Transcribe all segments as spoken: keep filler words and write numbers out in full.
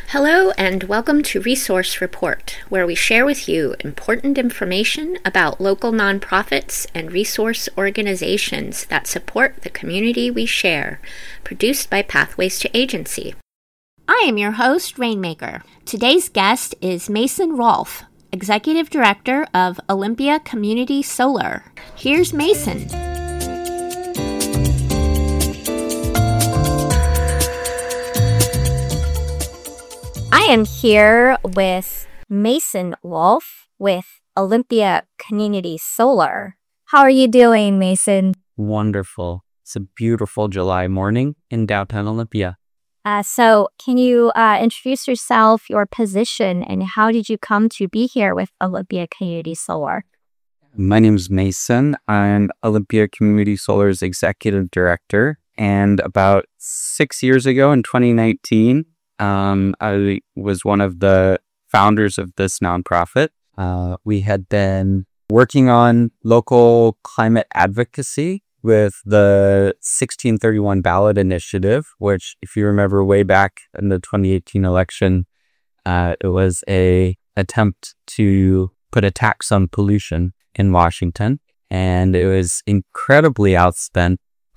Hello and welcome to Resource Report, where we share with you important information about local nonprofits and resource organizations that support the community we share, produced by Pathways to Agency. I am your host, Rainmaker. Today's guest is Mason Rolfe, Executive Director of Olympia Community Solar. Here's Mason. I am here with Mason Rolfe with Olympia Community Solar. How are you doing, Mason? Wonderful. It's a beautiful July morning in downtown Olympia. Uh, so can you uh, introduce yourself, your position, and how did you come to be here with Olympia Community Solar? My name is Mason. I'm Olympia Community Solar's Executive Director. And about six years ago in twenty nineteen, Um, I was one of the founders of this nonprofit. Uh, we had been working on local climate advocacy with the sixteen thirty-one ballot initiative, which, if you remember way back in the twenty eighteen election, uh, it was a attempt to put a tax on pollution in Washington. And it was incredibly outspent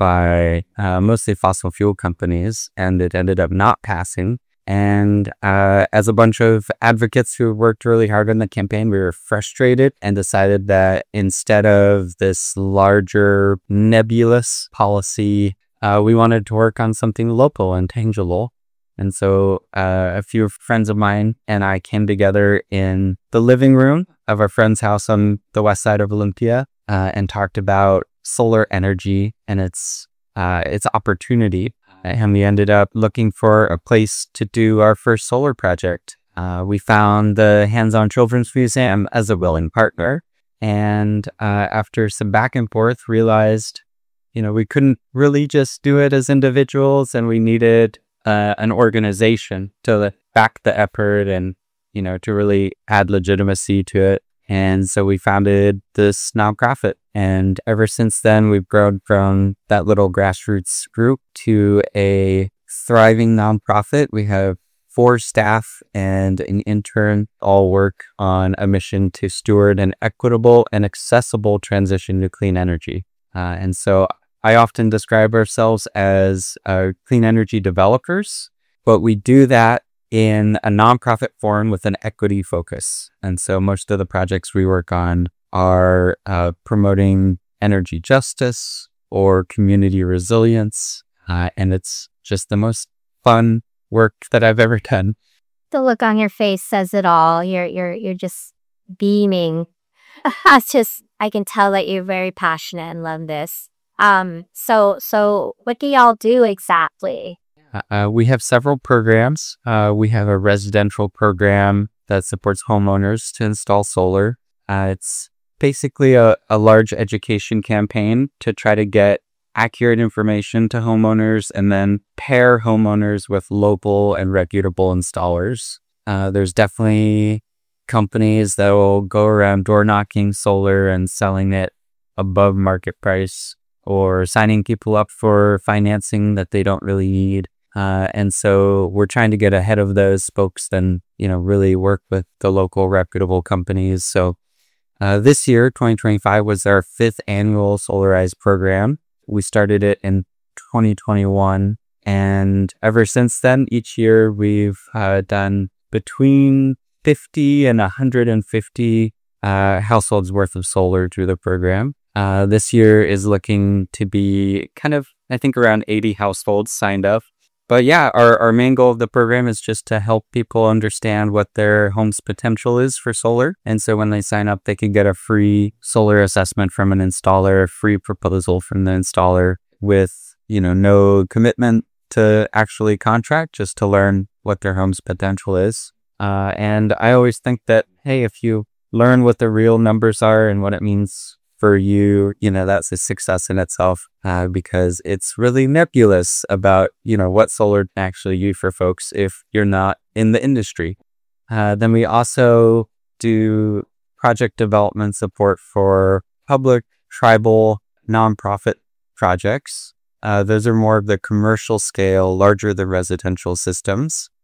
by uh, mostly fossil fuel companies, and it ended up not passing. And uh, as a bunch of advocates who worked really hard on the campaign, we were frustrated and decided that instead of this larger nebulous policy, uh, we wanted to work on something local and tangible. And so uh, a few friends of mine and I came together in the living room of our friend's house on the west side of Olympia uh, and talked about solar energy and its uh, its opportunity. And we ended up looking for a place to do our first solar project. Uh, we found the Hands-On Children's Museum as a willing partner. And uh, after some back and forth, realized, you know, we couldn't really just do it as individuals, and we needed uh, an organization to back the effort and, you know, to really add legitimacy to it. And so we founded this nonprofit. And ever since then, we've grown from that little grassroots group to a thriving nonprofit. We have four staff and an intern, all work on a mission to steward an equitable and accessible transition to clean energy. Uh, and so I often describe ourselves as uh, clean energy developers, but we do that in a nonprofit form with an equity focus. And so most of the projects we work on are uh, promoting energy justice or community resilience. Uh, and it's just the most fun work that I've ever done. The look on your face says it all. You're you're you're just beaming. It's just, I can tell that you're very passionate and love this. Um, so so what do y'all do exactly? Uh, we have several programs. Uh, we have a residential program that supports homeowners to install solar. Uh, it's basically a, a large education campaign to try to get accurate information to homeowners and then pair homeowners with local and reputable installers. Uh, there's definitely companies that will go around door knocking solar and selling it above market price or signing people up for financing that they don't really need. Uh, and so we're trying to get ahead of those folks and, you know, really work with the local reputable companies. So uh, this year, twenty twenty-five, was our fifth annual Solarize program. We started it in twenty twenty-one. And ever since then, each year we've uh, done between fifty and one hundred fifty uh, households worth of solar through the program. Uh, this year is looking to be kind of, I think, around eighty households signed up. But yeah, our, our main goal of the program is just to help people understand what their home's potential is for solar. And so when they sign up, they can get a free solar assessment from an installer, a free proposal from the installer with, you know, no commitment to actually contract, just to learn what their home's potential is. Uh, and I always think that, hey, if you learn what the real numbers are and what it means for you, you know, that's a success in itself, uh, because it's really nebulous about, you know, what solar can actually do for folks if you're not in the industry. Uh, then we also do project development support for public, tribal, nonprofit projects. Uh, those are more of the commercial scale, larger than residential systems.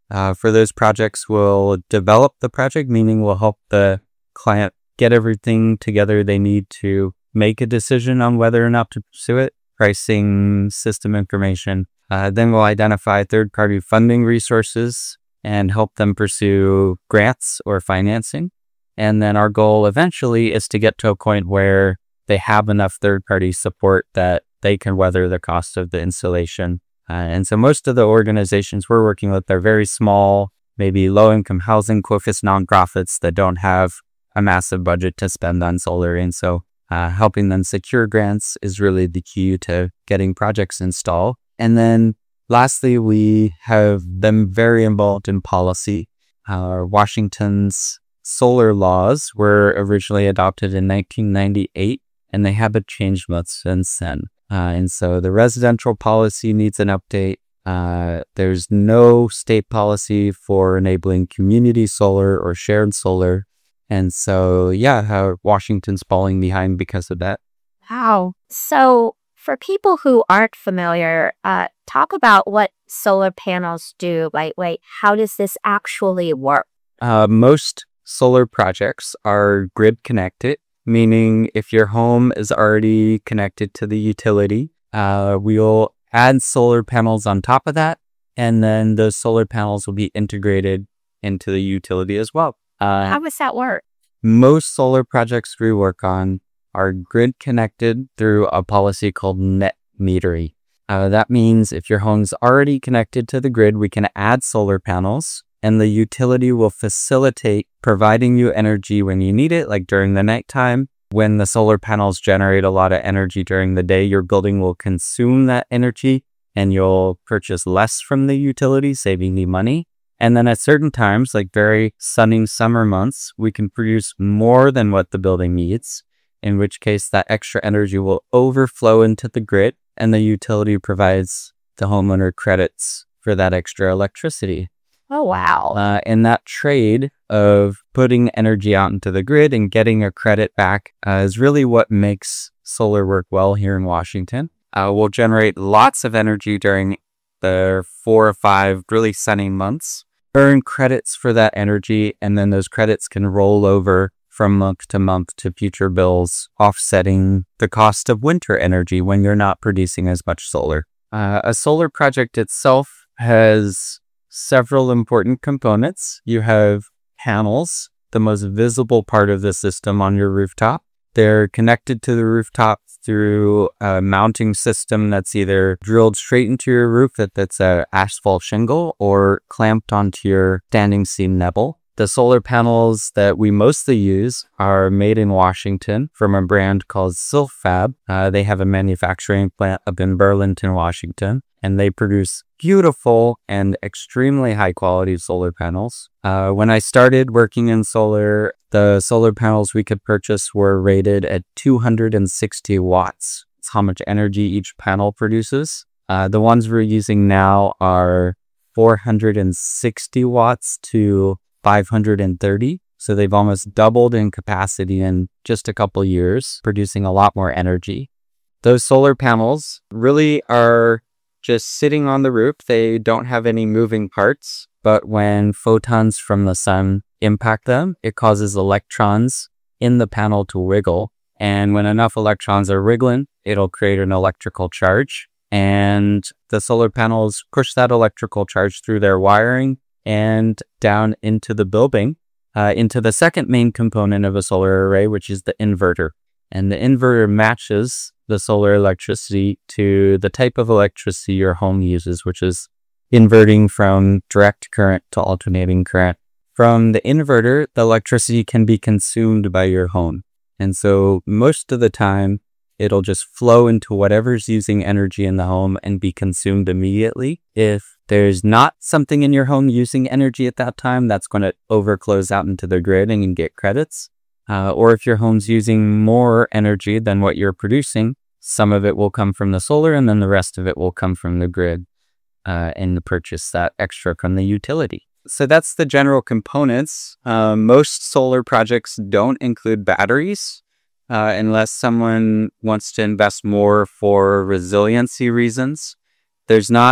Uh, for those projects, we'll develop the project, meaning we'll help the client get everything together they need to make a decision on whether or not to pursue it, pricing, system information. Uh, then we'll identify third-party funding resources and help them pursue grants or financing. And then our goal eventually is to get to a point where they have enough third-party support that they can weather the cost of the installation. Uh, and so most of the organizations we're working with are very small, maybe low-income housing focused nonprofits that don't have a massive budget to spend on solar. And so uh, helping them secure grants is really the key to getting projects installed. And then lastly, we have them very involved in policy. Uh, Washington's solar laws were originally adopted in nineteen ninety-eight, and they haven't changed much since then. Uh, and so the residential policy needs an update. Uh, there's no state policy for enabling community solar or shared solar. And so, yeah, how Washington's falling behind because of that. Wow. So for people who aren't familiar, uh, talk about what solar panels do. Like, wait, how does this actually work? Uh, most solar projects are grid connected, meaning if your home is already connected to the utility, uh, we'll add solar panels on top of that, and then those solar panels will be integrated into the utility as well. Uh, How does that work? Most solar projects we work on are grid connected through a policy called net metering. Uh, that means if your home's already connected to the grid, we can add solar panels, and the utility will facilitate providing you energy when you need it, like during the nighttime. When the solar panels generate a lot of energy during the day, your building will consume that energy and you'll purchase less from the utility, saving you money. And then at certain times, like very sunny summer months, we can produce more than what the building needs, in which case that extra energy will overflow into the grid and the utility provides the homeowner credits for that extra electricity. Oh, wow. Uh, and that trade of putting energy out into the grid and getting a credit back uh, is really what makes solar work well here in Washington. Uh, we'll generate lots of energy during the four or five really sunny months, earn credits for that energy, and then those credits can roll over from month to month to future bills, offsetting the cost of winter energy when you're not producing as much solar. Uh, a solar project itself has several important components. You have panels, the most visible part of the system on your rooftop. They're connected to the rooftop through a mounting system that's either drilled straight into your roof, that, that's a asphalt shingle, or clamped onto your standing seam nibble. The solar panels that we mostly use are made in Washington from a brand called Silfab. Uh, they have a manufacturing plant up in Burlington, Washington, and they produce beautiful and extremely high quality solar panels. Uh, when I started working in solar, the solar panels we could purchase were rated at two hundred sixty watts. That's how much energy each panel produces. Uh, the ones we're using now are four hundred sixty watts to five hundred thirty. So they've almost doubled in capacity in just a couple years, producing a lot more energy. Those solar panels really are just sitting on the roof. They don't have any moving parts, but when photons from the sun impact them, it causes electrons in the panel to wiggle. And when enough electrons are wiggling, it'll create an electrical charge. And the solar panels push that electrical charge through their wiring and down into the building, uh, into the second main component of a solar array, which is the inverter. And the inverter matches the solar electricity to the type of electricity your home uses, which is inverting from direct current to alternating current. From the inverter, the electricity can be consumed by your home. And so most of the time, it'll just flow into whatever's using energy in the home and be consumed immediately. If there's not something in your home using energy at that time, that's going to overclose out into the grid and you get credits. Uh, or if your home's using more energy than what you're producing, some of it will come from the solar and then the rest of it will come from the grid uh, and purchase that extra from the utility. So that's the general components. Uh, most solar projects don't include batteries uh, unless someone wants to invest more for resiliency reasons. There's not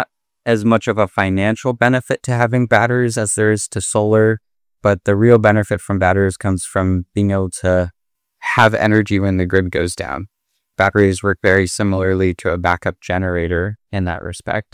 as much of a financial benefit to having batteries as there is to solar, but the real benefit from batteries comes from being able to have energy when the grid goes down. Batteries work very similarly to a backup generator in that respect.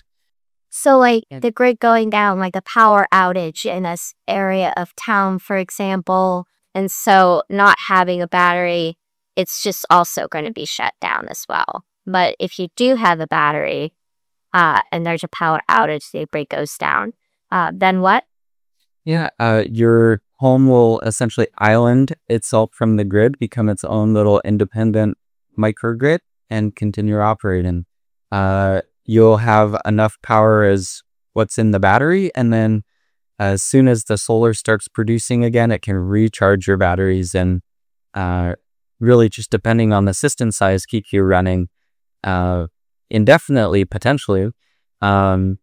So like the grid going down, like a power outage in this area of town, for example, and so not having a battery, it's just also going to be shut down as well. But if you do have a battery uh, and there's a power outage, the grid goes down, uh, then what? Yeah, uh, your home will essentially island itself from the grid, become its own little independent microgrid, and continue operating. Uh, you'll have enough power as what's in the battery, and then as soon as the solar starts producing again, it can recharge your batteries and uh, really just depending on the system size, keep you running uh, indefinitely, potentially. Um,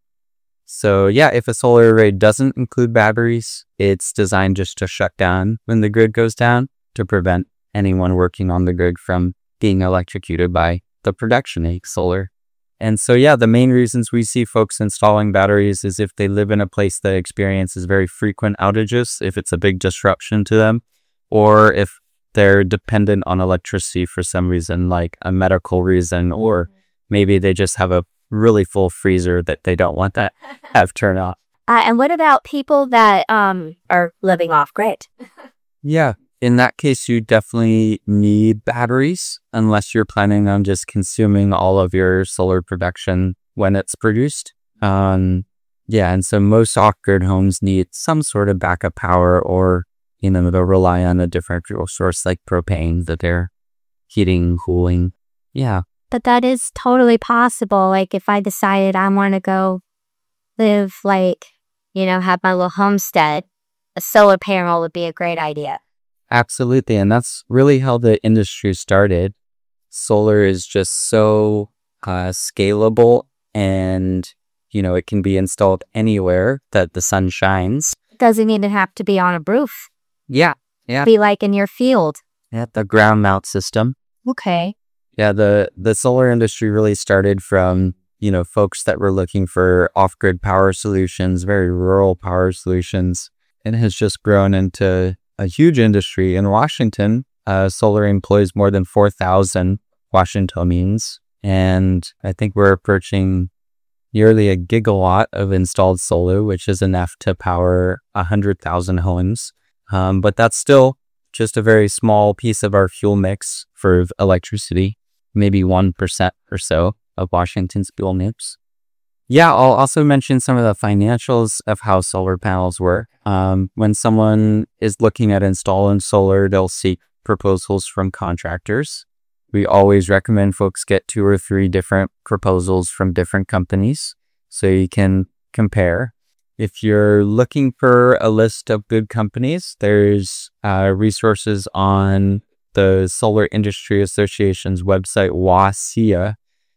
so yeah, if a solar array doesn't include batteries, it's designed just to shut down when the grid goes down to prevent anyone working on the grid from being electrocuted by the production of solar. And so, yeah, the main reasons we see folks installing batteries is if they live in a place that experiences very frequent outages, if it's a big disruption to them, or if they're dependent on electricity for some reason, like a medical reason, or maybe they just have a really full freezer that they don't want that have turn off. Uh, and what about people that um are living off grid? Yeah. In that case, you definitely need batteries unless you're planning on just consuming all of your solar production when it's produced. Um, yeah, and so most off-grid homes need some sort of backup power, or, you know, they'll rely on a different fuel source like propane that they're heating, cooling. Yeah. But that is totally possible. Like if I decided I want to go live, like, you know, have my little homestead, a solar panel would be a great idea. Absolutely. And that's really how the industry started. Solar is just so uh, scalable, and, you know, it can be installed anywhere that the sun shines. It doesn't even have to be on a roof. Yeah. Yeah. Be like in your field. Yeah. The ground mount system. Okay. Yeah. The, the solar industry really started from, you know, folks that were looking for off-grid power solutions, very rural power solutions, and has just grown into a huge industry. In Washington, uh, solar employs more than four thousand Washingtonians, and I think we're approaching nearly a gigawatt of installed solar, which is enough to power one hundred thousand homes. Um, but that's still just a very small piece of our fuel mix for electricity, maybe one percent or so of Washington's fuel mix. Yeah, I'll also mention some of the financials of how solar panels work. Um, when someone is looking at installing solar, they'll seek proposals from contractors. We always recommend folks get two or three different proposals from different companies so you can compare. If you're looking for a list of good companies, there's uh, resources on the Solar Industry Association's website, WASEIA,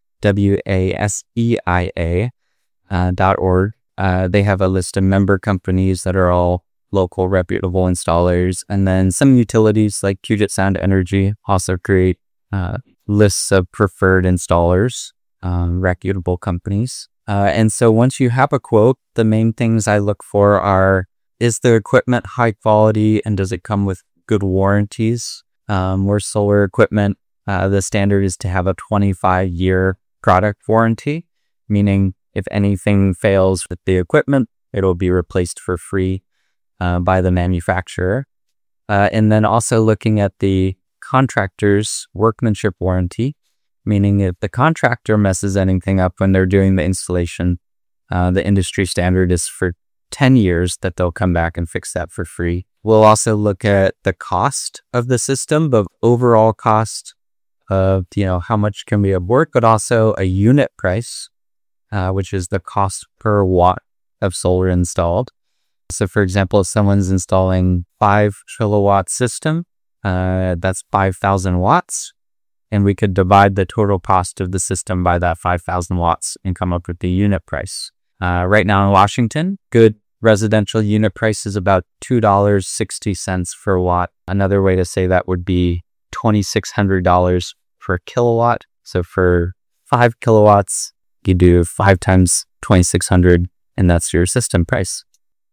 W A S E I A. Uh, dot org. Uh, they have a list of member companies that are all local reputable installers, and then some utilities like Puget Sound Energy also create uh, lists of preferred installers, um, reputable companies. Uh, and so once you have a quote, the main things I look for are, is the equipment high quality and does it come with good warranties? Um, where solar equipment, uh, the standard is to have a twenty-five year product warranty, meaning if anything fails with the equipment, it'll be replaced for free uh, by the manufacturer. Uh, and then also looking at the contractor's workmanship warranty, meaning if the contractor messes anything up when they're doing the installation, uh, the industry standard is for ten years that they'll come back and fix that for free. We'll also look at the cost of the system, but overall cost of, you know, how much can we abort, but also a unit price. Uh, which is the cost per watt of solar installed. So for example, if someone's installing five kilowatt system, uh, that's five thousand watts, and we could divide the total cost of the system by that five thousand watts and come up with the unit price. Uh, right now in Washington, good residential unit price is about two dollars and sixty cents per watt. Another way to say that would be two thousand six hundred dollars per kilowatt. So for five kilowatts, You do five times twenty-six hundred, and that's your system price.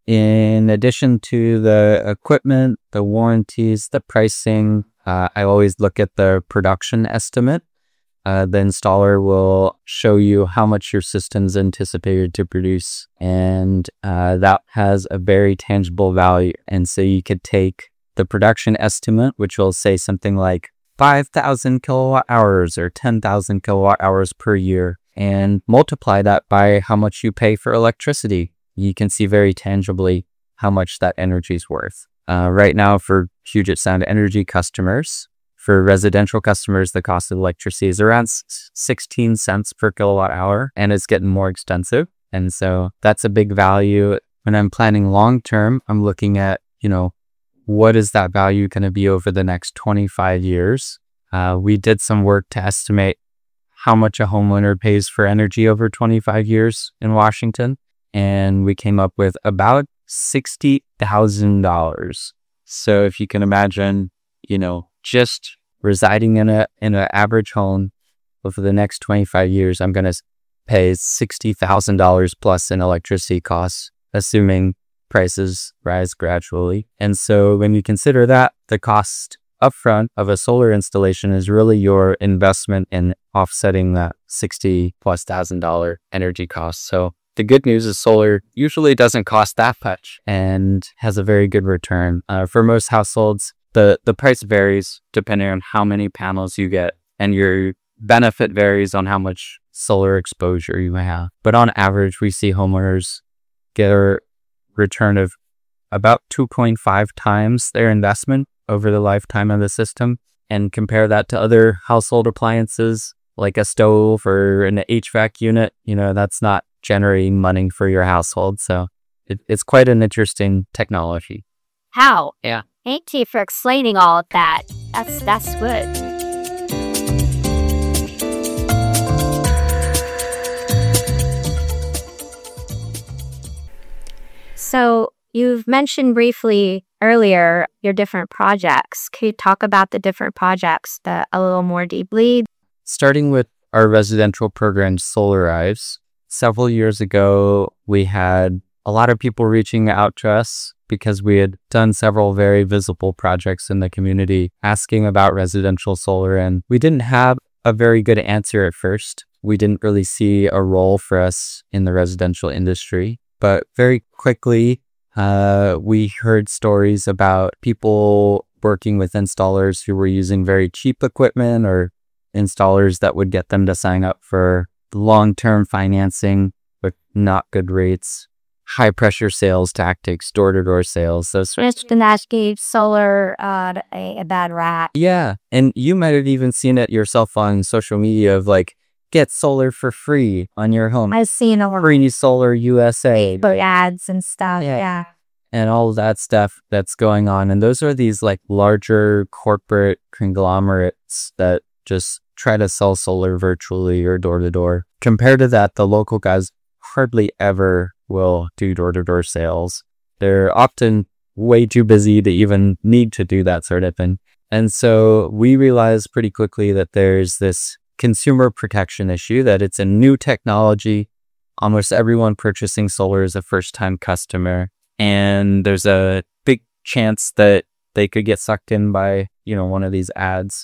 In addition to the equipment, the warranties, the pricing, uh, I always look at the production estimate. Uh, the installer will show you how much your system's anticipated to produce, and uh, that has a very tangible value. And so you could take the production estimate, which will say something like five thousand kilowatt hours or ten thousand kilowatt hours per year, and multiply that by how much you pay for electricity. You can see very tangibly how much that energy is worth. Uh, right now, for Puget Sound Energy customers, for residential customers, the cost of electricity is around sixteen cents per kilowatt hour, and it's getting more expensive. And so that's a big value. When I'm planning long term, I'm looking at, you know, what is that value going to be over the next twenty-five years? Uh, we did some work to estimate how much a homeowner pays for energy over twenty-five years in Washington, and we came up with about sixty thousand dollars. So if you can imagine, you know, just residing in a in an average home over the next twenty-five years, I'm going to pay sixty thousand dollars plus in electricity costs, assuming prices rise gradually. And so when you consider that, the cost upfront of a solar installation is really your investment in offsetting that sixty plus thousand dollar energy cost. So the good news is solar usually doesn't cost that much and has a very good return. Uh, for most households, the, the price varies depending on how many panels you get, and your benefit varies on how much solar exposure you have. But on average, we see homeowners get a return of about two point five times their investment over the lifetime of the system. And compare that to other household appliances like a stove or an H V A C unit, you know, that's not generating money for your household. So it, it's quite an interesting technology. How? Yeah. Thank you for explaining all of that. That's that's good. So you've mentioned briefly earlier your different projects. Could you talk about the different projects that a little more deeply? Starting with our residential program, Solarize. Several years ago, we had a lot of people reaching out to us because we had done several very visible projects in the community asking about residential solar, and we didn't have a very good answer at first. We didn't really see a role for us in the residential industry, but very quickly, uh, we heard stories about people working with installers who were using very cheap equipment, or installers that would get them to sign up for long-term financing with not good rates, high pressure sales tactics, door-to-door sales. Those Rich that gave solar uh, a, a bad rap. Yeah. And you might have even seen it yourself on social media of like, get solar for free on your home. I've seen a Free Solar U S A. ads and stuff. Yeah. yeah. And all of that stuff that's going on. And those are these like larger corporate conglomerates that just try to sell solar virtually or door to door. Compared to that, the local guys hardly ever will do door to door sales. They're often way too busy to even need to do that sort of thing. And so we realized pretty quickly that there's this consumer protection issue, that it's a new technology. Almost everyone purchasing solar is a first time customer. And there's a big chance that they could get sucked in by, you know, one of these ads.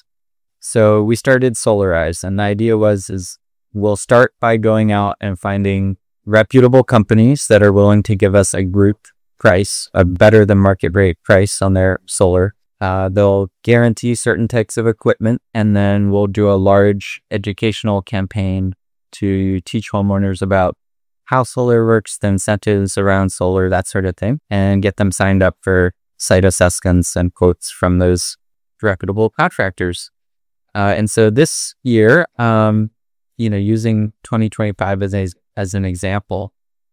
So we started Solarize, and the idea was, is we'll start by going out and finding reputable companies that are willing to give us a group price, a better than market rate price on their solar. Uh, they'll guarantee certain types of equipment, and then we'll do a large educational campaign to teach homeowners about how solar works, the incentives around solar, that sort of thing, and get them signed up for site assessments and quotes from those reputable contractors. Uh, and so this year, um, you know, using twenty twenty-five as, a, as an example,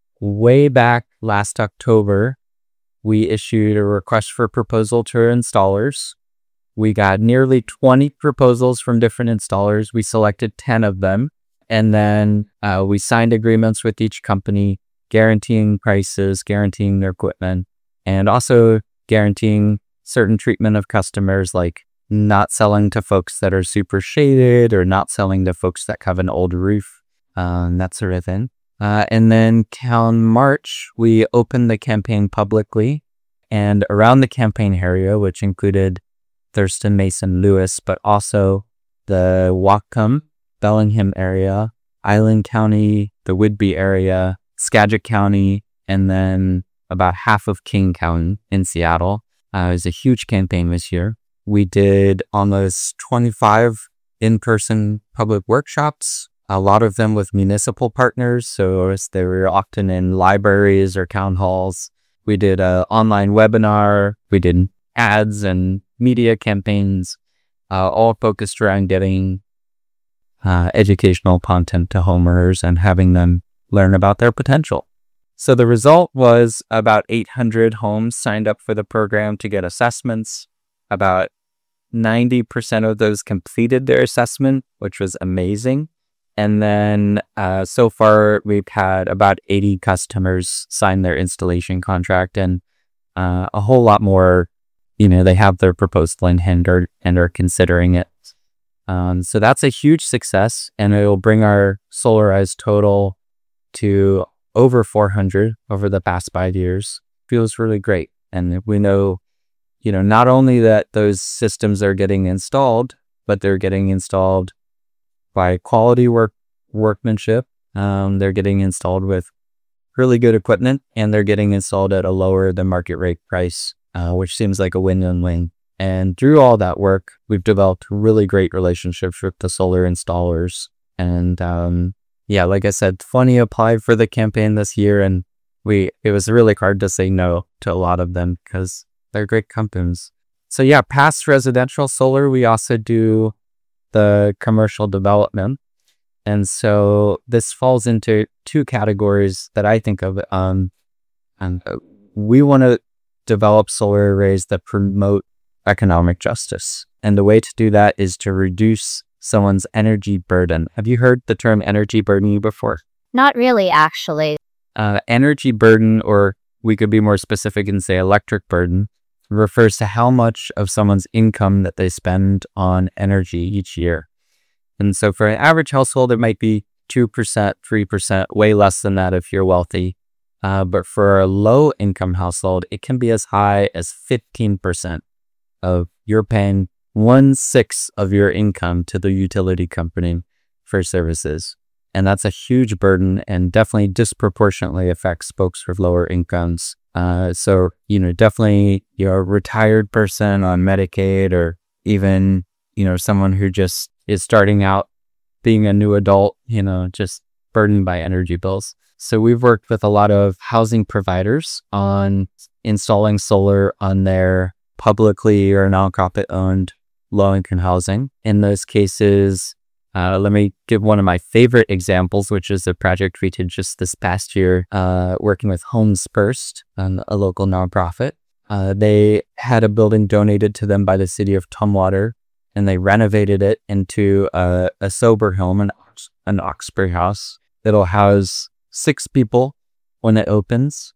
way back last October, we issued a request for proposal to our installers. We got nearly twenty proposals from different installers. We selected ten of them. And then uh, we signed agreements with each company, guaranteeing prices, guaranteeing their equipment, and also guaranteeing certain treatment of customers, like not selling to folks that are super shaded or not selling to folks that have an old roof. um, that sort of thing. Uh, and then on March, we opened the campaign publicly, and around the campaign area, which included Thurston, Mason, Lewis, but also the Whatcom, Bellingham area, Island County, the Whidbey area, Skagit County, and then about half of King County in Seattle. Uh, it was a huge campaign this year. We did almost twenty-five in-person public workshops, a lot of them with municipal partners. So they were often in libraries or town halls. We did an online webinar. We did ads and media campaigns, uh, all focused around getting uh, educational content to homeowners and having them learn about their potential. So the result was about eight hundred homes signed up for the program to get assessments. About ninety percent of those completed their assessment, which was amazing. And then uh, so far, we've had about eighty customers sign their installation contract, and uh, a whole lot more, you know, they have their proposal in hand or, and are considering it. Um, so that's a huge success, and it will bring our Solarize total to over four hundred over the past five years. Feels really great. And we know, you know, not only that those systems are getting installed, but they're getting installed by quality work workmanship. Um, they're getting installed with really good equipment, and they're getting installed at a lower than market rate price, uh, which seems like a win-win-win. And through all that work, we've developed really great relationships with the solar installers. And um, yeah, like I said, twenty applied for the campaign this year, and we it was really hard to say no to a lot of them because they're great companies. So yeah, past residential solar, we also do the commercial development. And so this falls into two categories that I think of. Um, and we want to develop solar arrays that promote economic justice. And the way to do that is to reduce someone's energy burden. Have you heard the term energy burden before? Not really, actually. Uh, energy burden, or we could be more specific and say electric burden, refers to how much of someone's income that they spend on energy each year. And so for an average household, it might be two percent, three percent, way less than that if you're wealthy. Uh, but for a low income household, it can be as high as fifteen percent of you're paying one sixth of your income to the utility company for services. And that's a huge burden and definitely disproportionately affects folks with lower incomes. Uh, so, you know, definitely you're a retired person on Medicaid, or even, you know, someone who just is starting out being a new adult, you know, just burdened by energy bills. So we've worked with a lot of housing providers on installing solar on their publicly or nonprofit owned low-income housing. In those cases, uh, let me give one of my favorite examples, which is a project we did just this past year, uh, working with Homes First, um, a local nonprofit. Uh, they had a building donated to them by the city of Tumwater, and they renovated it into a, a sober home, an, an Oxbury house that'll house six people when it opens.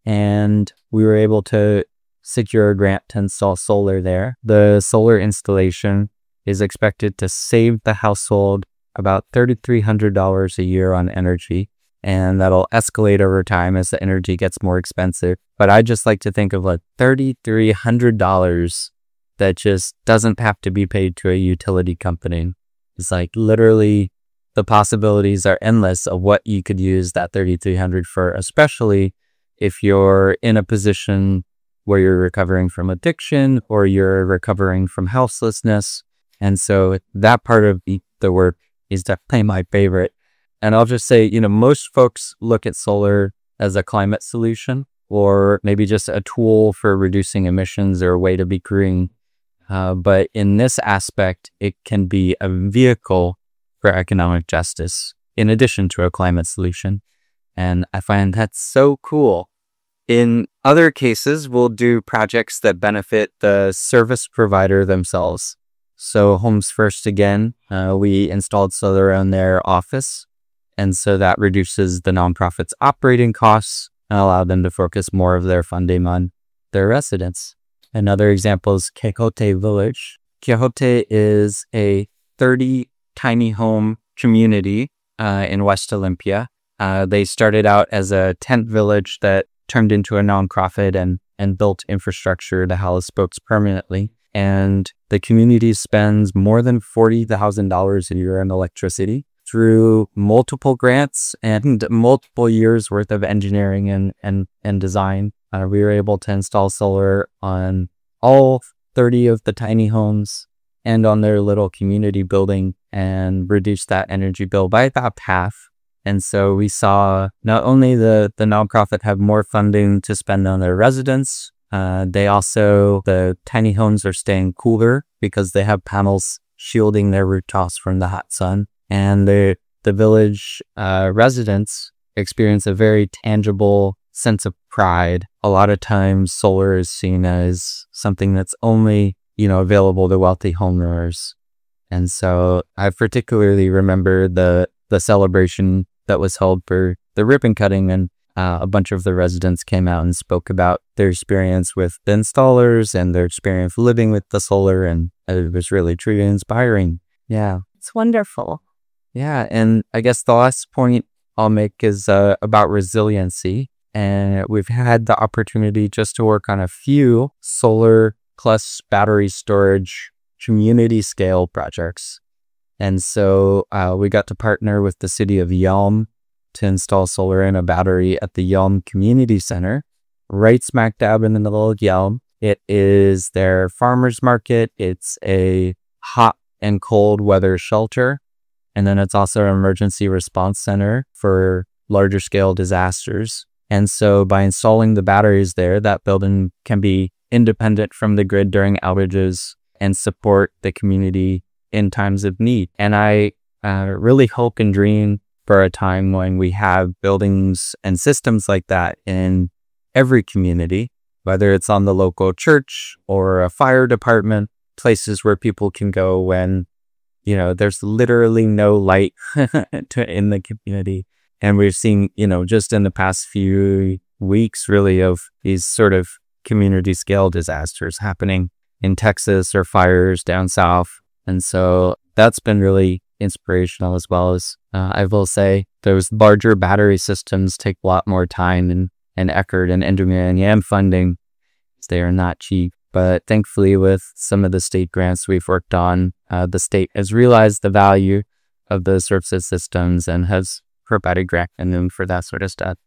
And we were able to secure a grant to install solar there. The solar installation is expected to save the household about three thousand three hundred dollars a year on energy, and that'll escalate over time as the energy gets more expensive. But I just like to think of like three thousand three hundred dollars that just doesn't have to be paid to a utility company. It's like literally the possibilities are endless of what you could use that three thousand three hundred dollars for, especially if you're in a position where you're recovering from addiction or you're recovering from houselessness. And so that part of the, the work is definitely my favorite. And I'll just say, you know, most folks look at solar as a climate solution, or maybe just a tool for reducing emissions or a way to be green. Uh, but in this aspect, it can be a vehicle for economic justice in addition to a climate solution. And I find that's so cool. In other cases, we'll do projects that benefit the service provider themselves. So Homes First, again, uh, we installed solar on their office. And so that reduces the nonprofit's operating costs and allowed them to focus more of their funding on their residents. Another example is Quixote Village. Quixote is a thirty tiny home community uh, in West Olympia. Uh, they started out as a tent village that turned into a nonprofit and, and built infrastructure to house folks permanently. And the community spends more than forty thousand dollars a year on electricity through multiple grants and multiple years worth of engineering and, and, and design. Uh, we were able to install solar on all thirty of the tiny homes and on their little community building and reduce that energy bill by about half. And so we saw not only the, the nonprofit have more funding to spend on their residents, uh, they also, the tiny homes are staying cooler because they have panels shielding their rooftops from the hot sun. And the, the village uh, residents experience a very tangible sense of pride. A lot of times solar is seen as something that's only, you know, available to wealthy homeowners. And so I particularly remember the, the celebration that was held for the ribbon cutting, and uh, a bunch of the residents came out and spoke about their experience with the installers and their experience living with the solar, and it was really truly inspiring. Yeah. It's wonderful. Yeah, and I guess the last point I'll make is uh, about resiliency. And we've had the opportunity just to work on a few solar plus battery storage community scale projects. And so uh, we got to partner with the city of Yelm to install solar and a battery at the Yelm Community Center, right smack dab in the middle of Yelm. It is their farmers market. It's a hot and cold weather shelter. And then it's also an emergency response center for larger scale disasters. And so by installing the batteries there, that building can be independent from the grid during outages and support the community in times of need. And I uh, really hope and dream for a time when we have buildings and systems like that in every community, whether it's on the local church or a fire department, places where people can go when, you know, there's literally no light to, in the community. And we've seen, you know, just in the past few weeks, really, of these sort of community scale disasters happening in Texas or fires down south. And so that's been really inspirational, as well as, uh, I will say, those larger battery systems take a lot more time and, and effort and engineering and funding. They are not cheap. But thankfully, with some of the state grants we've worked on, uh, the state has realized the value of those sorts of systems and has provided grant funding for that sort of stuff.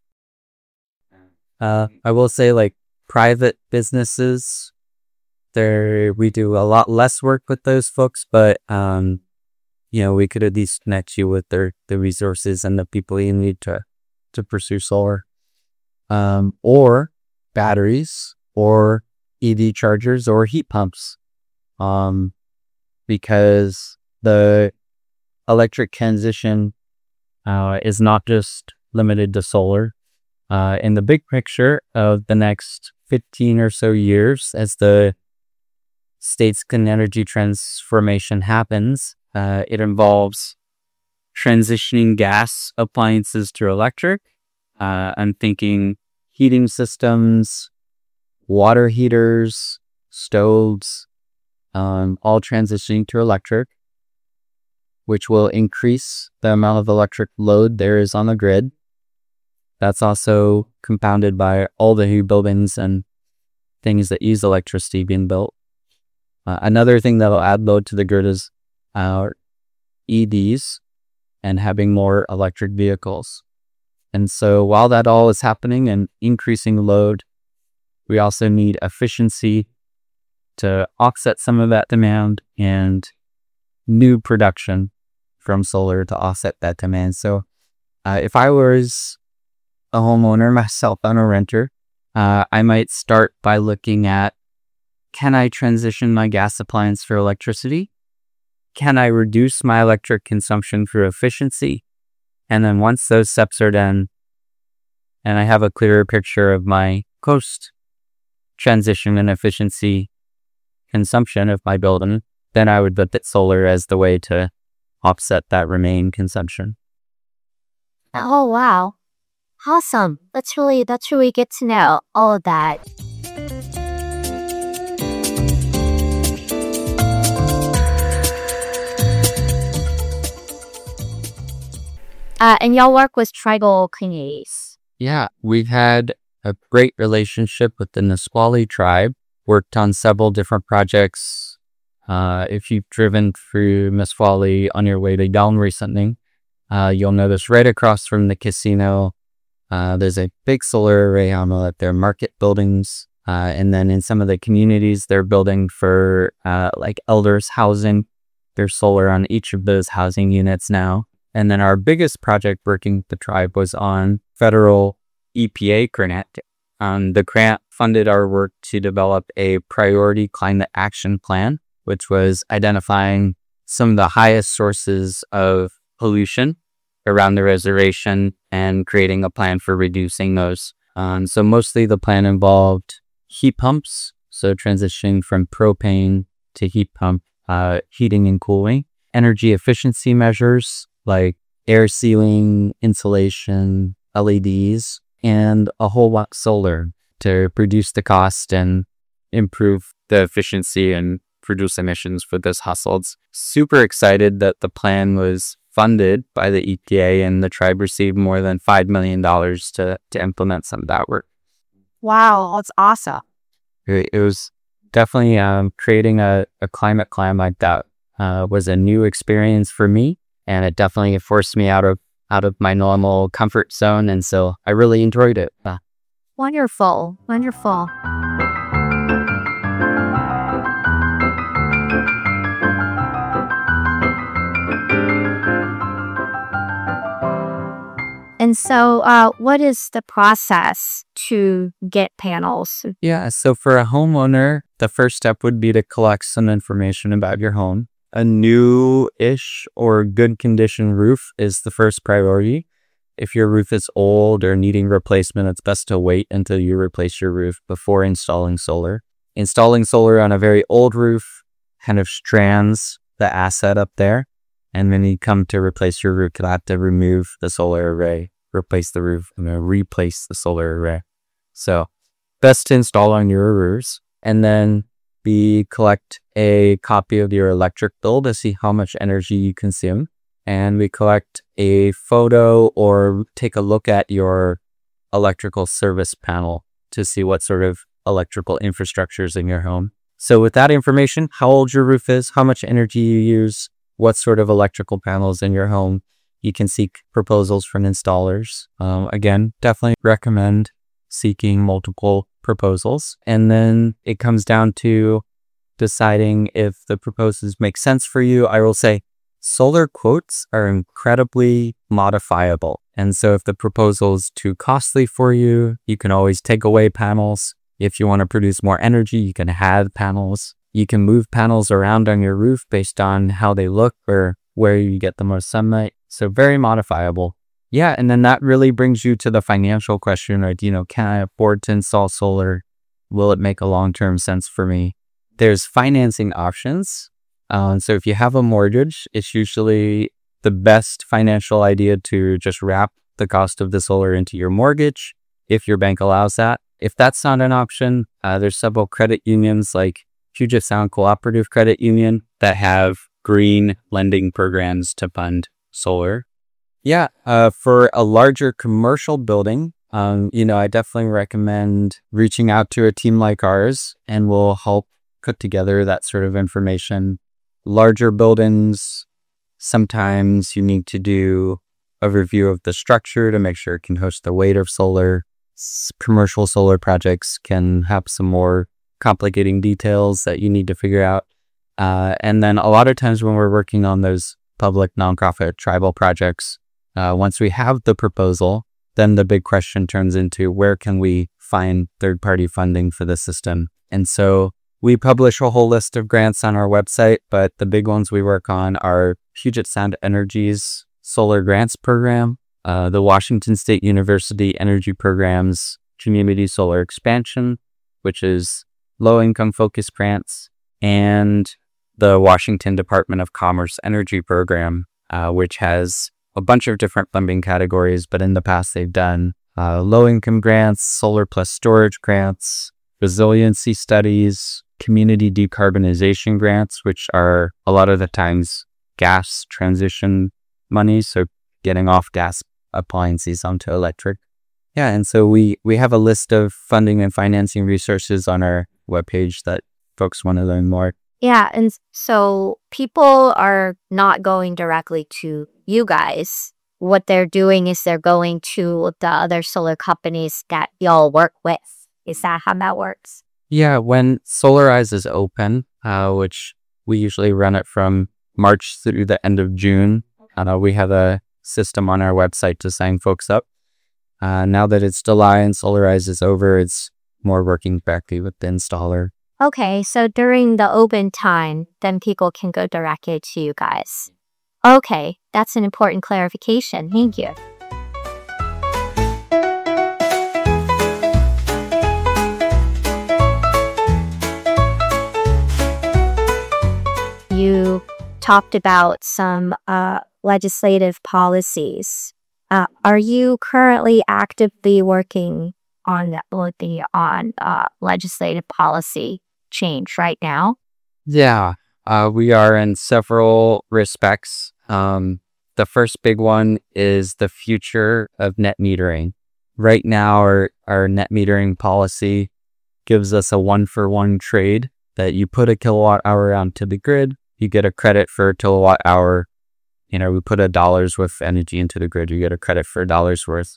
Uh, I will say, like, private businesses, there we do a lot less work with those folks, but um, you know, we could at least connect you with their the resources and the people you need to to pursue solar, um, or batteries, or E V chargers, or heat pumps, um, because the electric transition uh, is not just limited to solar. Uh, in the big picture of the next fifteen or so years, as the state's clean energy transformation happens, uh, it involves transitioning gas appliances to electric. Uh, I'm thinking heating systems, water heaters, stoves, um, all transitioning to electric, which will increase the amount of electric load there is on the grid. That's also compounded by all the new buildings and things that use electricity being built. Uh, another thing that'll add load to the grid is our E Vs and having more electric vehicles. And so while that all is happening and increasing load, we also need efficiency to offset some of that demand and new production from solar to offset that demand. So uh, if I was a homeowner myself, I'm a renter, uh, I might start by looking at, can I transition my gas appliance for electricity? Can I reduce my electric consumption through efficiency? And then once those steps are done, and I have a clearer picture of my cost transition and efficiency consumption of my building, then I would look at solar as the way to offset that remaining consumption. Oh, wow. Awesome. That's really, that's really good to know all of that. Uh, and y'all work with tribal communities. Yeah, we've had a great relationship with the Nisqually tribe, worked on several different projects. Uh, if you've driven through Nisqually on your way to Yelm recently, uh, you'll notice right across from the casino, uh, there's a big solar array on all of their market buildings. Uh, and then in some of the communities they're building for uh, like elders housing, there's solar on each of those housing units now. And then our biggest project working with the tribe was on federal E P A grant. Um, the grant funded our work to develop a priority climate action plan, which was identifying some of the highest sources of pollution around the reservation and creating a plan for reducing those. Um, so mostly the plan involved heat pumps, so transitioning from propane to heat pump, uh, heating and cooling, energy efficiency measures like air sealing, insulation, L E Ds, and a whole lot solar to reduce the cost and improve the efficiency and reduce emissions for those households. Super excited that the plan was funded by the E P A and the tribe received more than five million dollars to, to implement some of that work. Wow, that's awesome. It, it was definitely um, creating a, a climate plan like that uh, was a new experience for me, and it definitely forced me out of out of my normal comfort zone, and so I really enjoyed it. Uh, Wonderful, wonderful. And so uh, what is the process to get panels? Yeah, so for a homeowner, the first step would be to collect some information about your home. A new-ish or good condition roof is the first priority. If your roof is old or needing replacement, it's best to wait until you replace your roof before installing solar. Installing solar on a very old roof kind of strands the asset up there. And when you come to replace your roof, you'll have to remove the solar array, replace the roof, and then replace the solar array. So best to install on your roofs. And then we collect a copy of your electric bill to see how much energy you consume. And we collect a photo or take a look at your electrical service panel to see what sort of electrical infrastructure is in your home. So with that information, how old your roof is, how much energy you use, what sort of electrical panels in your home, you can seek proposals from installers. Um, again, definitely recommend seeking multiple proposals. And then it comes down to deciding if the proposals make sense for you. I will say solar quotes are incredibly modifiable. And so if the proposal is too costly for you, you can always take away panels. If you want to produce more energy, you can add panels. You can move panels around on your roof based on how they look or where you get the most sunlight. So very modifiable. Yeah, and then that really brings you to the financial question, right? You know, can I afford to install solar? Will it make a long-term sense for me? There's financing options. Um, so if you have a mortgage, it's usually the best financial idea to just wrap the cost of the solar into your mortgage, if your bank allows that. If that's not an option, uh, there's several credit unions like Puget Sound Cooperative Credit Union that have green lending programs to fund solar. Yeah, uh, for a larger commercial building, um, you know, I definitely recommend reaching out to a team like ours, and we'll help put together that sort of information. Larger buildings, sometimes you need to do a review of the structure to make sure it can host the weight of solar. S- commercial solar projects can have some more complicating details that you need to figure out. Uh, and then a lot of times when we're working on those public, nonprofit, tribal projects, uh, once we have the proposal, then the big question turns into where can we find third-party funding for the system? And so we publish a whole list of grants on our website, but the big ones we work on are Puget Sound Energy's Solar Grants Program, uh, the Washington State University Energy Program's Community Solar Expansion, which is low-income focused grants, and the Washington Department of Commerce Energy Program, uh, which has a bunch of different funding categories, but in the past they've done uh, low-income grants, solar plus storage grants, resiliency studies, community decarbonization grants, which are a lot of the times gas transition money. So getting off gas appliances onto electric. Yeah, and so we, we have a list of funding and financing resources on our webpage that folks want to learn more. Yeah, and so people are not going directly to you guys. What they're doing is they're going to the other solar companies that y'all work with. Is that how that works? Yeah, when Solarize is open, uh, which we usually run it from March through the end of June, uh, we have a system on our website to sign folks up. Uh, now that it's July and Solarize is over, it's more working directly with the installer. Okay, so during the open time, then people can go directly to you guys. Okay, that's an important clarification. Thank you. You talked about some uh, legislative policies. Uh, are you currently actively working on that, working on uh, legislative policy change right now? Yeah, uh, we are in several respects. Um, the first big one is the future of net metering. Right now, our, our net metering policy gives us a one-for-one trade that you put a kilowatt hour onto the grid, you get a credit for a kilowatt hour. You know, we put a dollar's worth of energy into the grid, you get a credit for a dollar's worth.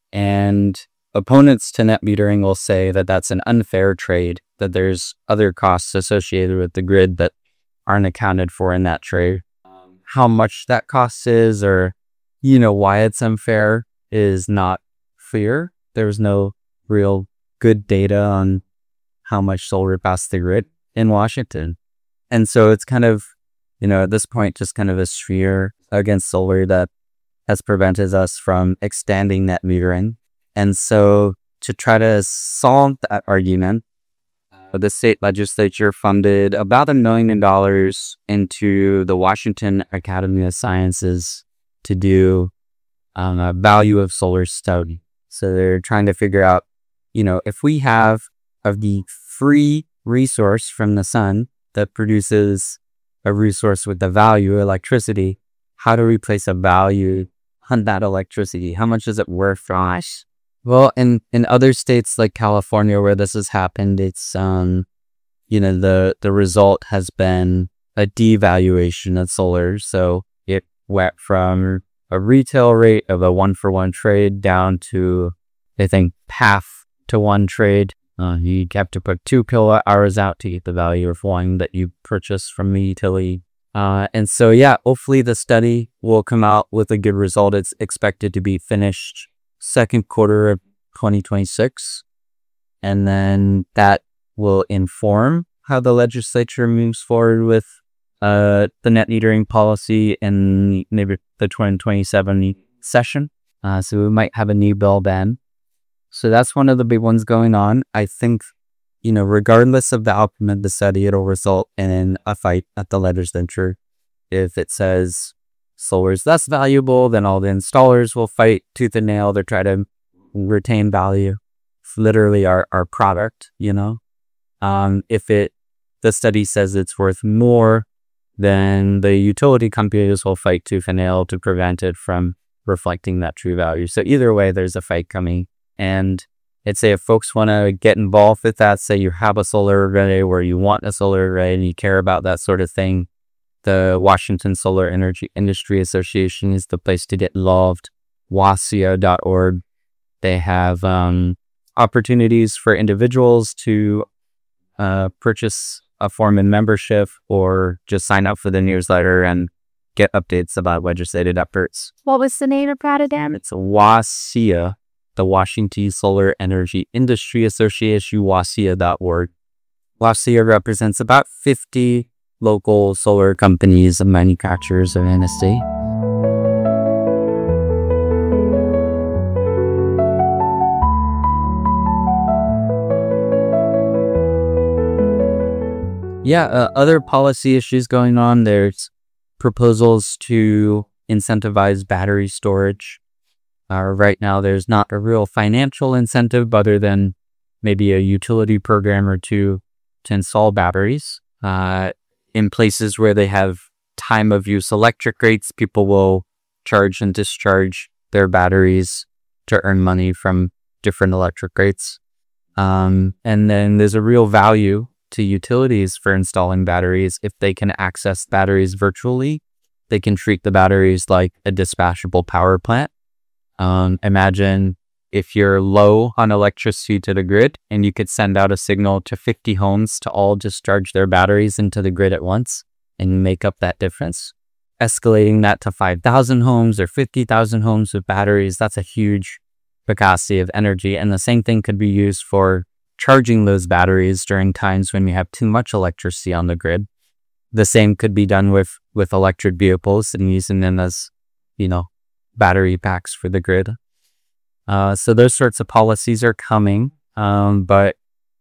And opponents to net metering will say that that's an unfair trade, that there's other costs associated with the grid that aren't accounted for in that trade. How much that cost is, or, you know, why it's unfair is not clear. There's no real good data on how much solar passed the grid in Washington. And so it's kind of, you know, at this point, just kind of a sphere against solar that has prevented us from extending net metering. And so to try to solve that argument, uh, the state legislature funded about a million dollars into the Washington Academy of Sciences to do um, a value of solar study. So they're trying to figure out, you know, if we have of the free resource from the sun that produces a resource with the value, electricity, how do we place a value on that electricity? How much is it worth for us? Well, in, in other states like California where this has happened, it's, um, you know, the, the result has been a devaluation of solar. So it went from a retail rate of a one-for-one trade down to, I think, half to one trade. Uh, you have to put two kilowatt hours out to get the value of one that you purchased from the utility. Uh, and so, yeah, hopefully the study will come out with a good result. It's expected to be finished second quarter of twenty twenty-six. And then that will inform how the legislature moves forward with uh, the net metering policy in maybe the twenty twenty-seven session. Uh, so we might have a new bill then. So that's one of the big ones going on. I think, you know, regardless of the outcome of the study, it'll result in a fight at the legislature. If it says solar is less valuable, then all the installers will fight tooth and nail to try to retain value. It's literally our, our product, you know. Um, if it the study says it's worth more, then the utility companies will fight tooth and nail to prevent it from reflecting that true value. So either way, there's a fight coming. And I'd say if folks want to get involved with that, say you have a solar array where you want a solar array and you care about that sort of thing, the Washington Solar Energy Industry Association is the place to get involved. W A S I A dot org. They have um, opportunities for individuals to uh, purchase a form in membership or just sign up for the newsletter and get updates about legislative efforts. What was the name of that again? It's W A S I A, the Washington Solar Energy Industry Association, W A S I A dot org. W A S I A represents about fifty local solar companies and manufacturers in the state. Yeah, uh, other policy issues going on. There's proposals to incentivize battery storage. Uh, right now, there's not a real financial incentive other than maybe a utility program or two to install batteries. Uh, in places where they have time of use electric rates, people will charge and discharge their batteries to earn money from different electric rates. Um, and then there's a real value to utilities for installing batteries. If they can access batteries virtually, they can treat the batteries like a dispatchable power plant. Um, imagine if you're low on electricity to the grid and you could send out a signal to fifty homes to all discharge their batteries into the grid at once and make up that difference. Escalating that to five thousand homes or fifty thousand homes with batteries, that's a huge capacity of energy. And the same thing could be used for charging those batteries during times when you have too much electricity on the grid. The same could be done with, with electric vehicles and using them as, you know, battery packs for the grid. Uh, so those sorts of policies are coming, um, but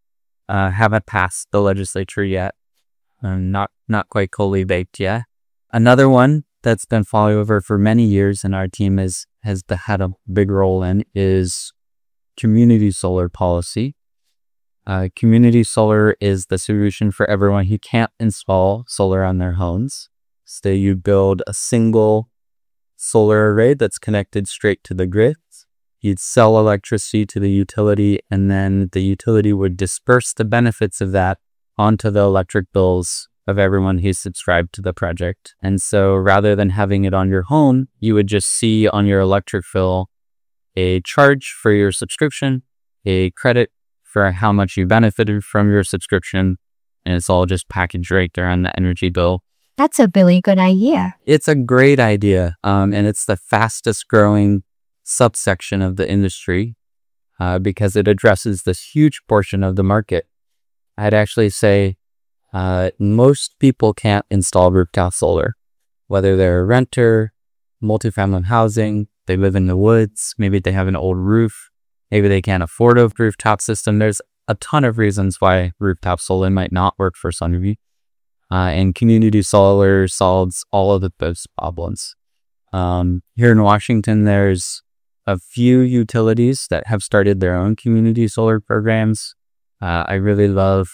uh, haven't passed the legislature yet. Um, not not quite fully baked yet. Another one that's been followed over for many years and our team is, has had a big role in is community solar policy. Uh, community solar is the solution for everyone who can't install solar on their homes. So you build a single solar array that's connected straight to the grid. You'd sell electricity to the utility, and then the utility would disperse the benefits of that onto the electric bills of everyone who subscribed to the project. And so rather than having it on your home, you would just see on your electric bill a charge for your subscription, a credit for how much you benefited from your subscription, and it's all just packaged right there on the energy bill. That's a really good idea. It's a great idea, um, and it's the fastest growing subsection of the industry uh, because it addresses this huge portion of the market. I'd actually say uh, most people can't install rooftop solar, whether they're a renter, multifamily housing, they live in the woods, maybe they have an old roof, maybe they can't afford a rooftop system. There's a ton of reasons why rooftop solar might not work for some of you. Uh, and community solar solves all of the, those problems. Um, here in Washington, there's a few utilities that have started their own community solar programs. Uh, I really love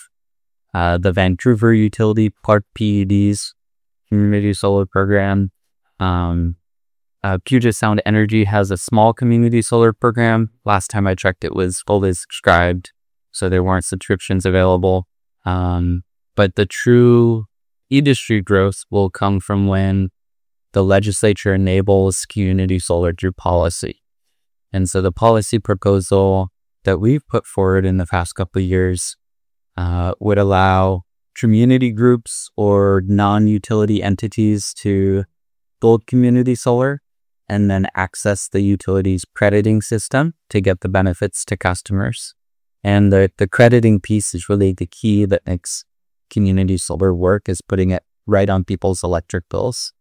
uh, the Vancouver utility, Park P E D's community solar program. Um, uh, Puget Sound Energy has a small community solar program. Last time I checked, it was fully subscribed, so there weren't subscriptions available. Um, but the true industry growth will come from when the legislature enables community solar through policy. And so the policy proposal that we've put forward in the past couple of years uh, would allow community groups or non-utility entities to build community solar and then access the utility's crediting system to get the benefits to customers. And the, the crediting piece is really the key that makes community solar work, is putting it right on people's electric bills.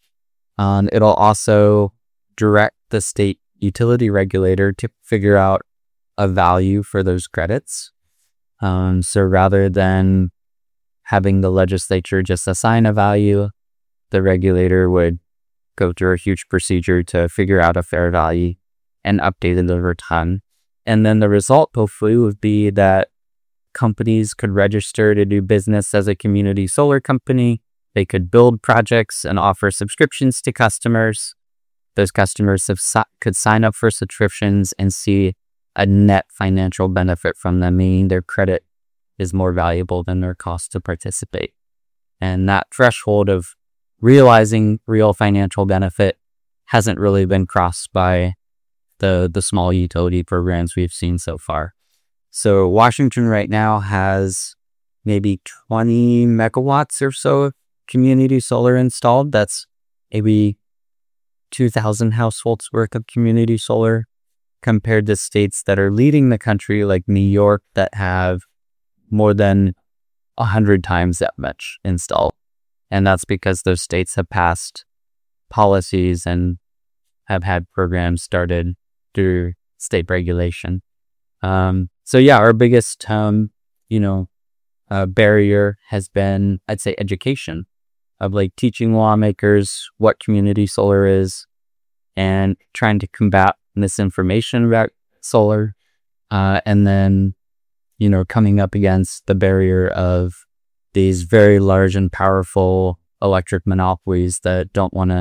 Um, it'll also direct the state utility regulator to figure out a value for those credits. Um, so rather than having the legislature just assign a value, the regulator would go through a huge procedure to figure out a fair value and update it over time. And then the result hopefully would be that companies could register to do business as a community solar company. They could build projects and offer subscriptions to customers. Those customers have, could sign up for subscriptions and see a net financial benefit from them, meaning their credit is more valuable than their cost to participate. And that threshold of realizing real financial benefit hasn't really been crossed by the, the small utility programs we've seen so far. So Washington right now has maybe twenty megawatts or so of community solar installed. That's maybe two thousand households worth of community solar, compared to states that are leading the country like New York that have more than one hundred times that much installed. And that's because those states have passed policies and have had programs started through state regulation. Um, so yeah, our biggest, um, you know, uh, barrier has been, I'd say, education of like teaching lawmakers what community solar is and trying to combat misinformation about solar. Uh, and then, you know, coming up against the barrier of these very large and powerful electric monopolies that don't want to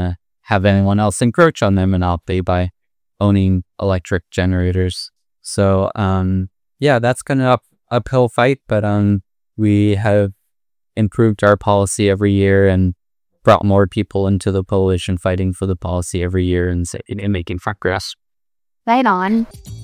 have anyone else encroach on their monopoly by owning electric generators. So, um, yeah, that's kind of up uphill fight, but um, we have improved our policy every year and brought more people into the coalition fighting for the policy every year and, and making progress. Right on.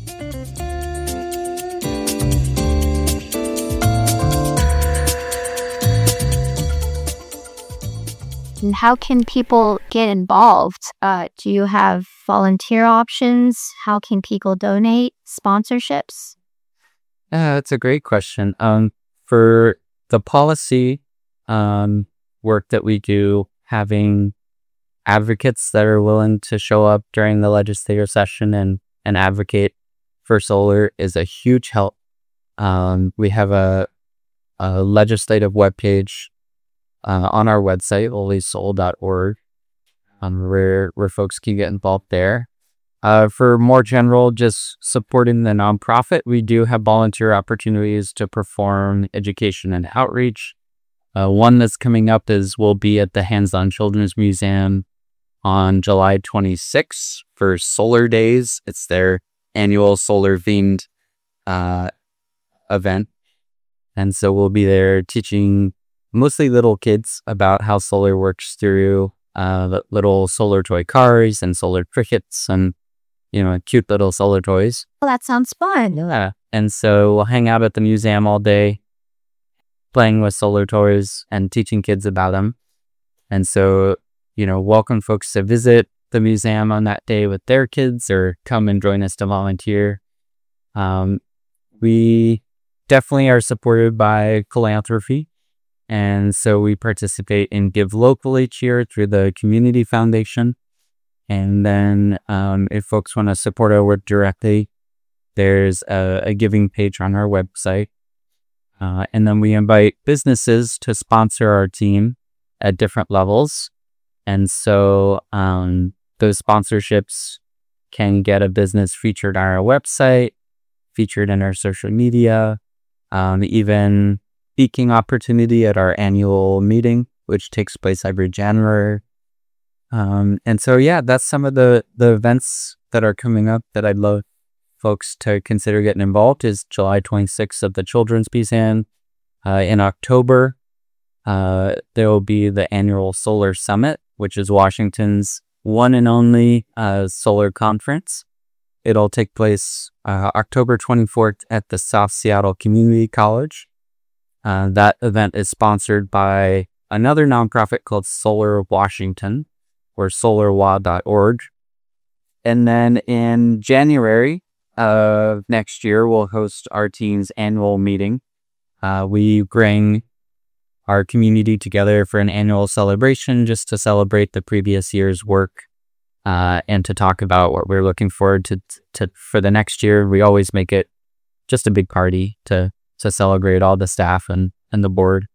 And how can people get involved? Uh, do you have volunteer options? How can people donate? Sponsorships? Yeah, that's a great question. Um, for the policy um, work that we do, having advocates that are willing to show up during the legislative session and, and advocate for solar is a huge help. Um, we have a, a legislative webpage uh, on our website, holy soul dot org, um, where, where folks can get involved there. Uh, for more general, just supporting the nonprofit, we do have volunteer opportunities to perform education and outreach. Uh, one that's coming up is we'll be at the Hands-On Children's Museum on July twenty-sixth for Solar Days. It's their annual solar-themed uh, event. And so we'll be there teaching mostly little kids about how solar works through uh, little solar toy cars and solar crickets and, you know, cute little solar toys. Well, that sounds fun. Yeah. And so we'll hang out at the museum all day, playing with solar toys and teaching kids about them. And so, you know, welcome folks to visit the museum on that day with their kids or come and join us to volunteer. Um, we definitely are supported by philanthropy. And so we participate in Give Local each year through the Community Foundation. And then um, if folks want to support our work directly, there's a, a giving page on our website. Uh, and then we invite businesses to sponsor our team at different levels. And so um, those sponsorships can get a business featured on our website, featured in our social media, um, even speaking opportunity at our annual meeting, which takes place every January. Um, and so, yeah, that's some of the, the events that are coming up that I'd love folks to consider getting involved is July twenty-sixth at the Children's Museum. Uh, in October, uh, there will be the annual Solar Summit, which is Washington's one and only uh, solar conference. It'll take place uh, October twenty-fourth at the South Seattle Community College. Uh, that event is sponsored by another nonprofit called Solar Washington, or solar wa dot org. And then in January of next year, we'll host our team's annual meeting. Uh, we bring our community together for an annual celebration just to celebrate the previous year's work uh, and to talk about what we're looking forward to, to for the next year. We always make it just a big party to to celebrate all the staff and, and the board.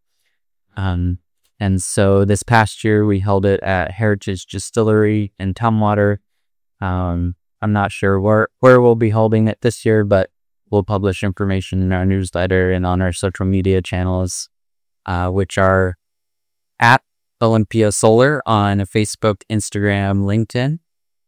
Um, and so this past year, we held it at Heritage Distillery in Tumwater. Um, I'm not sure where, where we'll be holding it this year, but we'll publish information in our newsletter and on our social media channels, uh, which are at Olympia Solar on Facebook, Instagram, LinkedIn,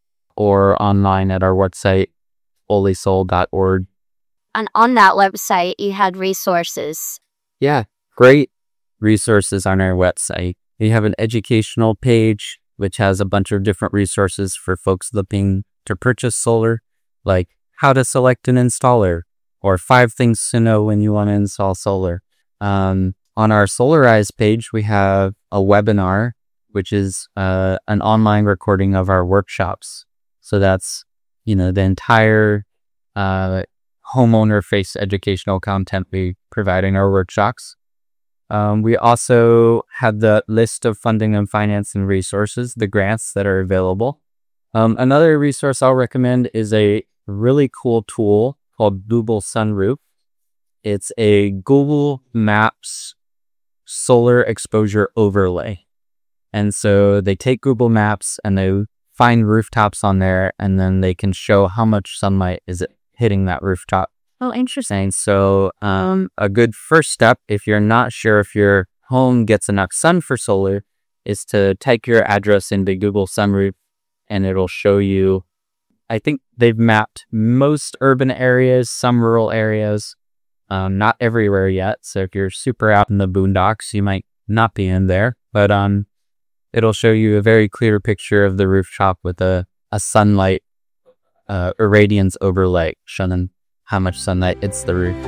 or online at our website, holy soul dot org. And on that website, you had resources. Yeah, great resources on our website. We have an educational page, which has a bunch of different resources for folks looking to purchase solar, like how to select an installer, or five things to know when you want to install solar. Um, on our Solarize page, we have a webinar, which is uh, an online recording of our workshops. So that's, you know, the entire uh, homeowner-faced educational content we provide in our workshops. Um, we also have the list of funding and financing resources, the grants that are available. Um, another resource I'll recommend is a really cool tool called Google Sunroof. It's a Google Maps solar exposure overlay. And so they take Google Maps and they find rooftops on there, and then they can show how much sunlight is hitting that rooftop. Oh, interesting. So um, a good first step, if you're not sure if your home gets enough sun for solar, is to type your address into Google Sunroof and it'll show you, I think they've mapped most urban areas, some rural areas, um, not everywhere yet. So if you're super out in the boondocks, you might not be in there, but um, it'll show you a very clear picture of the rooftop with a, a sunlight, uh, irradiance overlay, showing how much sunlight hits the roof.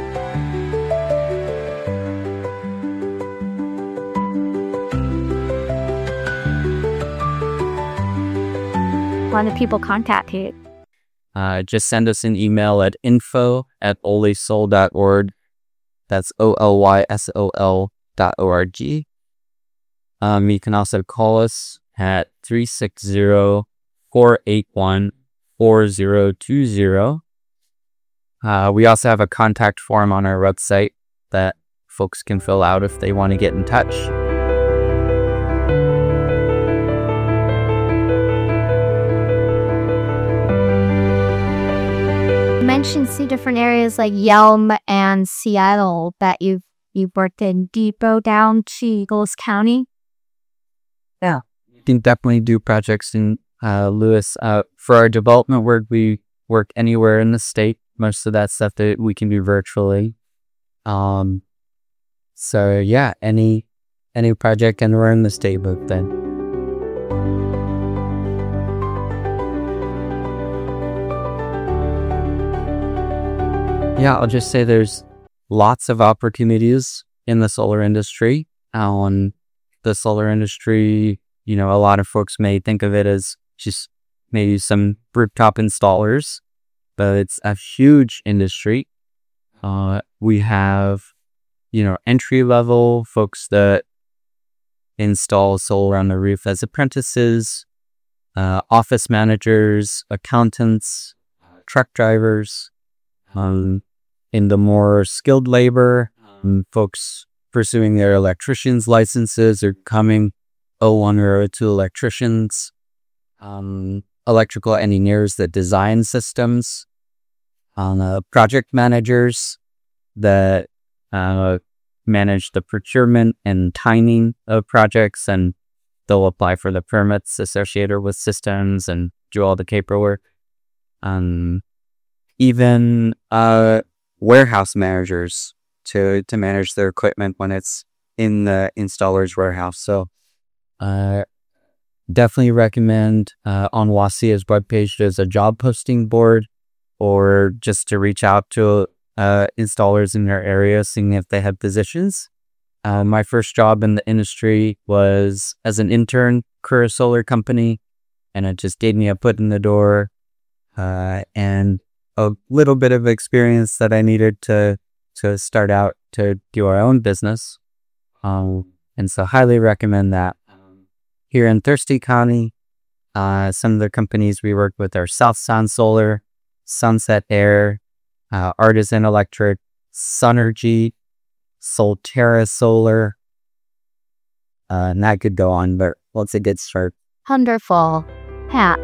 How do people contact you? Uh, just send us an email at info at olysol dot org. That's O L Y S O L dot O R G. Um, you can also call us at three six zero, four eight one, four zero two zero. Uh, we also have a contact form on our website that folks can fill out if they want to get in touch. You mentioned some different areas like Yelm and Seattle that you've you've worked in. Do you go down to Eagles County? Yeah, you can definitely do projects in uh, Lewis. Uh, for our development work, we work anywhere in the state. Most of that stuff that we can do virtually. Um, so yeah, any any project anywhere in the state, but then. Yeah, I'll just say there's lots of opportunities in the solar industry. On the solar industry, you know, a lot of folks may think of it as just maybe some rooftop installers, but it's a huge industry. Uh, we have, you know, entry level folks that install solar on the roof as apprentices, uh, office managers, accountants, truck drivers. Um, in the more skilled labor, um, folks pursuing their electrician's licenses or becoming O one or O two electricians, um, electrical engineers that design systems, um, uh, project managers that uh, manage the procurement and timing of projects, and they'll apply for the permits associated with systems and do all the paperwork. Um, even uh, warehouse managers to to manage their equipment when it's in the installer's warehouse. So uh, definitely recommend uh, on WASIA's webpage there's a job posting board, or just to reach out to uh, installers in their area, seeing if they have positions. Uh, my first job in the industry was as an intern for a solar company, and it just gave me a foot in the door uh, and a little bit of experience that I needed to to start out to do our own business. Um, and so highly recommend that. Here in Thirsty County, uh, some of the companies we work with are South Sound Solar, Sunset Air, uh, Artisan Electric, Sunergy, Solterra Solar. Uh, and that could go on, but let's a good start. Wonderful. Pat.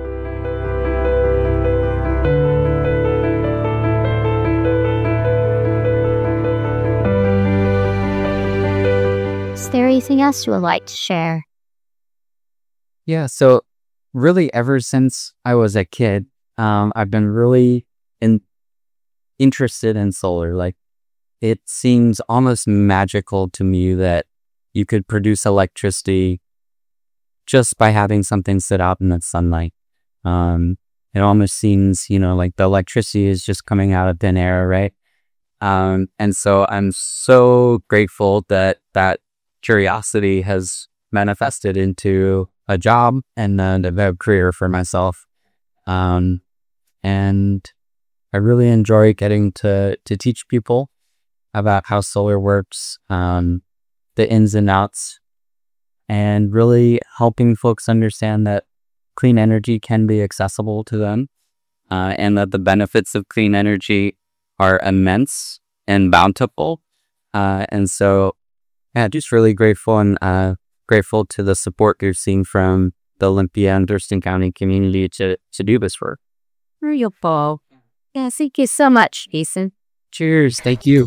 Is there anything else you would like to share? Yeah, so really ever since I was a kid, um, I've been really in, interested in solar. Like, it seems almost magical to me that you could produce electricity just by having something sit out in the sunlight. Um, it almost seems, you know, like the electricity is just coming out of thin air, right? Um, and so I'm so grateful that that curiosity has manifested into a job and a developed career for myself. Um, and I really enjoy getting to, to teach people about how solar works, um, the ins and outs, and really helping folks understand that clean energy can be accessible to them, uh, and that the benefits of clean energy are immense and bountiful. Uh, and so, yeah, just really grateful and uh, grateful to the support you're seeing from the Olympia and Thurston County community to, to do this work. Wonderful. Yeah, thank you so much, Jason. Cheers. Thank you.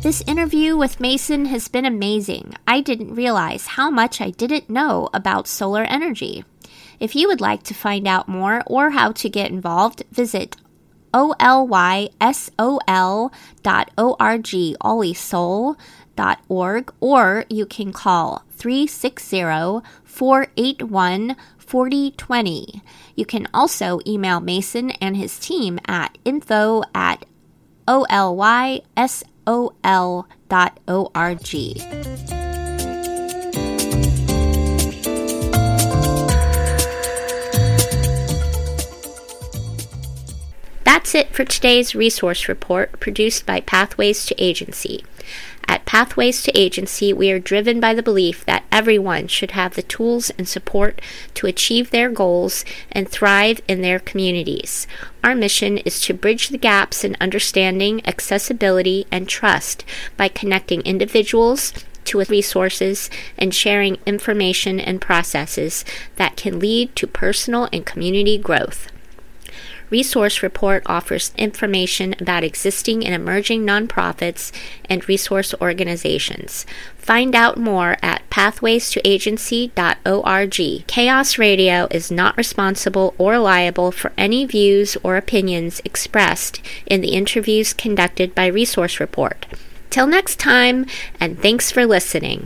This interview with Mason has been amazing. I didn't realize how much I didn't know about solar energy. If you would like to find out more or how to get involved, visit O L Y S O L dot org, olysol dot org, or you can call three six zero, four eight one, four zero two zero. You can also email Mason and his team at info at O L Y S O L dot org. That's it for today's resource report produced by Pathways to Agency. At Pathways to Agency, we are driven by the belief that everyone should have the tools and support to achieve their goals and thrive in their communities. Our mission is to bridge the gaps in understanding, accessibility, and trust by connecting individuals to resources and sharing information and processes that can lead to personal and community growth. Resource Report offers information about existing and emerging nonprofits and resource organizations. Find out more at pathways to agency dot org. Chaos Radio is not responsible or liable for any views or opinions expressed in the interviews conducted by Resource Report. Till next time, and thanks for listening.